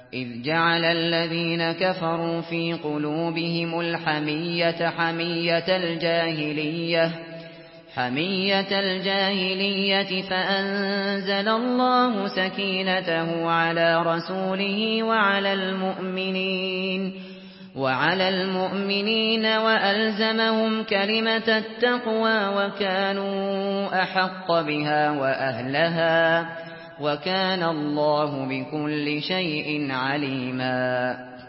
إذ جعل الذين كفروا في قلوبهم الحمية حمية الجاهلية فأنزل الله سكينته على رسوله وعلى المؤمنين وألزمهم كلمة التقوى وكانوا أحق بها وأهلها وكان الله بكل شيء عليما.